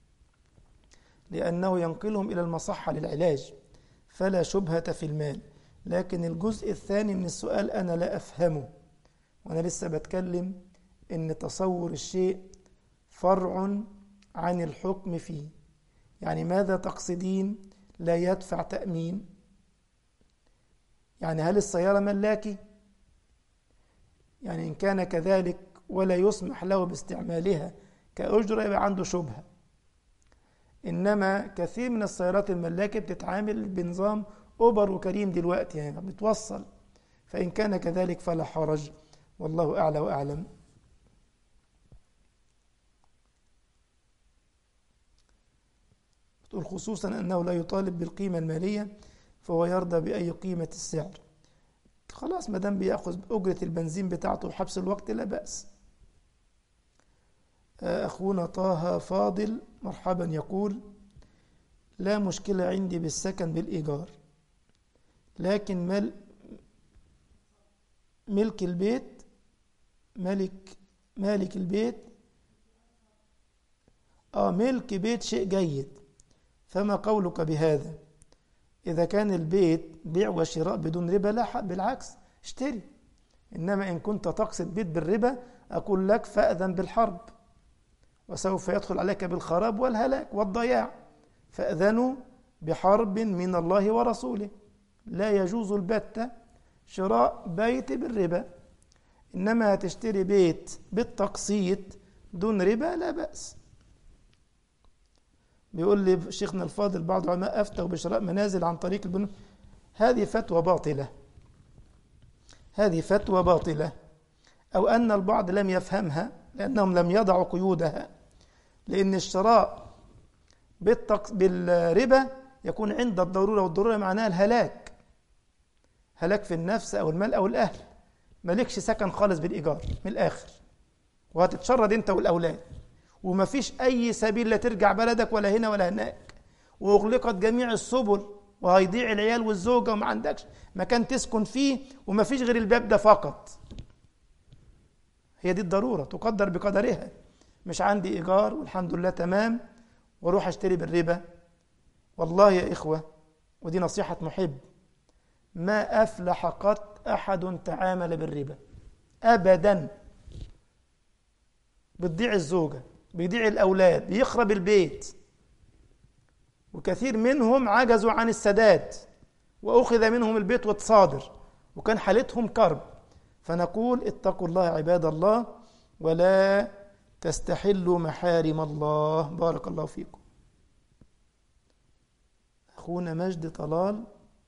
لأنه ينقلهم إلى المصحة للعلاج، فلا شبهة في المال. لكن الجزء الثاني من السؤال أنا لا أفهمه، وأنا لسه بتكلم إن تصور الشيء فرع عن الحكم فيه. يعني ماذا تقصدين لا يدفع تأمين؟ يعني هل السيارة ملاكي؟ يعني إن كان كذلك ولا يسمح له باستعمالها كأجرة يبقى عنده شبهة. إنما كثير من السيارات الملاكي بتتعامل بنظام أوبر وكريم دلوقتي، يعني بتوصل، فإن كان كذلك فلا حرج، والله أعلى وأعلم. بتقول خصوصا أنه لا يطالب بالقيمة المالية فهو يرضى بأي قيمة السعر. خلاص ما دام بيأخذ أجرة البنزين بتاعته وحبس الوقت لا بأس. أخونا طه فاضل مرحبا يقول: لا مشكلة عندي بالسكن بالإيجار، لكن مل ملك البيت ملك مالك البيت آه ملك بيت شيء جيد، فما قولك بهذا؟ إذا كان البيت بيع وشراء بدون ربا لا، بالعكس اشتري. إنما إن كنت تقصد بيت بالربا أقول لك فأذن بالحرب، وسوف يدخل عليك بالخراب والهلاك والضياع، فأذنوا بحرب من الله ورسوله. لا يجوز البتة شراء بيت بالربا، إنما تشتري بيت بالتقسيط دون ربا لا بأس. بيقول لي شيخنا الفاضل بعض العلماء أفتوا بشراء منازل عن طريق البنوك. هذه فتوى باطلة، هذه فتوى باطلة، أو أن البعض لم يفهمها لأنهم لم يضعوا قيودها، لأن الشراء بالربا يكون عند الضرورة، والضرورة معناها الهلاك، هلاك في النفس أو المال أو الأهل. مالكش سكن خالص بالإيجار من الآخر، وهتتشرد أنت والأولاد، وما فيش أي سبيل لا ترجع بلدك ولا هنا ولا هناك، وأغلقت جميع السبل، وهيضيع العيال والزوجة وما عندكش مكان تسكن فيه، وما فيش غير الباب ده فقط. هي دي الضرورة تقدر بقدرها، مش عندي إيجار والحمد لله تمام واروح اشتري بالربا. والله يا إخوة ودي نصيحة محب، ما أفلح قط أحد تعامل بالربا أبدا. بتضيع الزوجة، بيضيع الأولاد، بيخرب البيت، وكثير منهم عجزوا عن السداد وأخذ منهم البيت وتصادر وكان حالتهم كرب. فنقول اتقوا الله عباد الله ولا تستحلوا محارم الله. بارك الله فيكم. أخونا مجد طلال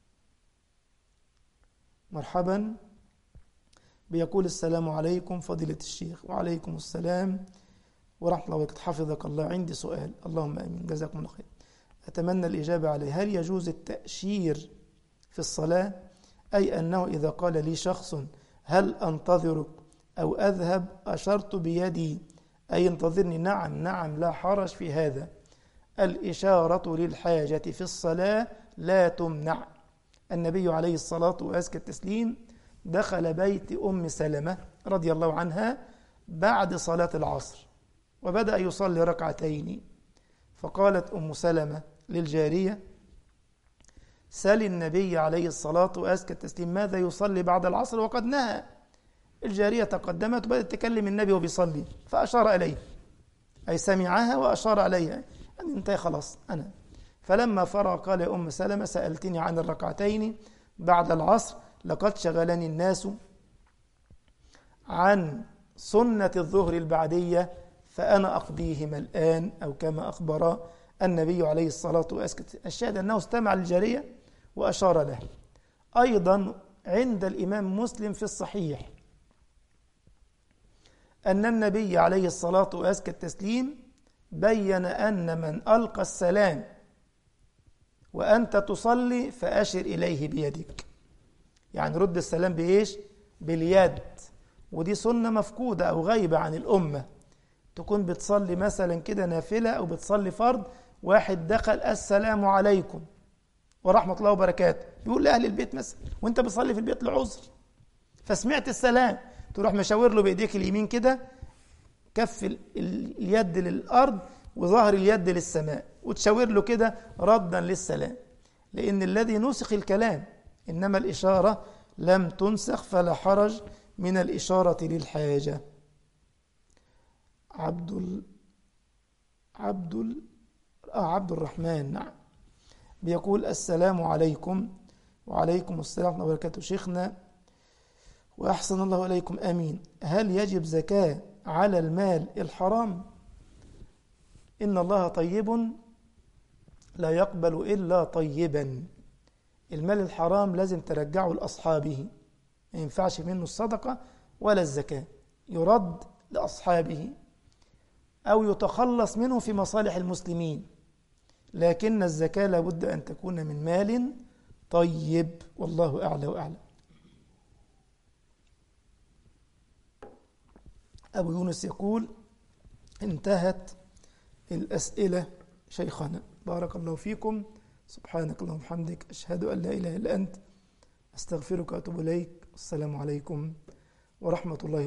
مرحبا، بيقول السلام عليكم فضيلة الشيخ. وعليكم السلام ورحمة الله وبركاته. حفظك الله. عندي سؤال، اللهم آمين، جزاكم الله خير، أتمنى الإجابة عليه. هل يجوز التأشير في الصلاة؟ أي أنه إذا قال لي شخص هل أنتظرك أو أذهب أشرت بيدي أي انتظرني؟ نعم نعم، لا حرج في هذا. الإشارة للحاجة في الصلاة لا تمنع. النبي عليه الصلاة وأزكى التسليم دخل بيت أم سلمة رضي الله عنها بعد صلاة العصر وبدأ يصلي ركعتين، فقالت أم سلمة للجارية سل النبي عليه الصلاة وأزكى التسليم ماذا يصلي بعد العصر وقد نهى. الجارية تقدمت وبدأت تكلم النبي وبيصلي فأشار إليه، أي سمعها وأشار عليها، يعني انتهي خلاص أنا. فلما فرغ قال يا أم سلمة سألتني عن الركعتين بعد العصر، لقد شغلني الناس عن سنة الظهر البعدية فأنا أقضيهما الآن، أو كما أخبر النبي عليه الصلاة والسلام. الشاهد أنه استمع للجارية وأشار له. أيضا عند الإمام مسلم في الصحيح أن النبي عليه الصلاة وأزكى التسليم بين أن من ألقى السلام وأنت تصلي فأشر إليه بيدك، يعني رد السلام بإيش؟ باليد. ودي سنة مفقودة أو غايبة عن الأمة. تكون بتصلي مثلا كده نافلة أو بتصلي فرض، واحد دخل السلام عليكم ورحمة الله وبركاته، يقول لأهل البيت مثلا وانت بتصلي في البيت لعذر، فسمعت السلام تروح مشاور له بإيديك اليمين كده، كف اليد للأرض وظهر اليد للسماء، وتشاور له كده ردا للسلام، لأن الذي نسخ الكلام إنما الإشارة لم تنسخ، فلا حرج من الإشارة للحاجة. عبد ال... عبد ال... آه عبد الرحمن نعم بيقول السلام عليكم. وعليكم السلام ورحمة الله وبركاته شيخنا وأحسن الله إليكم آمين. هل يجب زكاة على المال الحرام؟ إن الله طيب لا يقبل إلا طيبا. المال الحرام لازم ترجعه لأصحابه، ما ينفعش منه الصدقة ولا الزكاة، يرد لأصحابه أو يتخلص منه في مصالح المسلمين، لكن الزكاة لابد أن تكون من مال طيب، والله أعلى وأعلم. أبو يونس يقول انتهت الأسئلة شيخنا، بارك الله فيكم، سبحانك اللهم وبحمدك أشهد أن لا إله إلا أنت أستغفرك وأتوب إليك. السلام عليكم ورحمة الله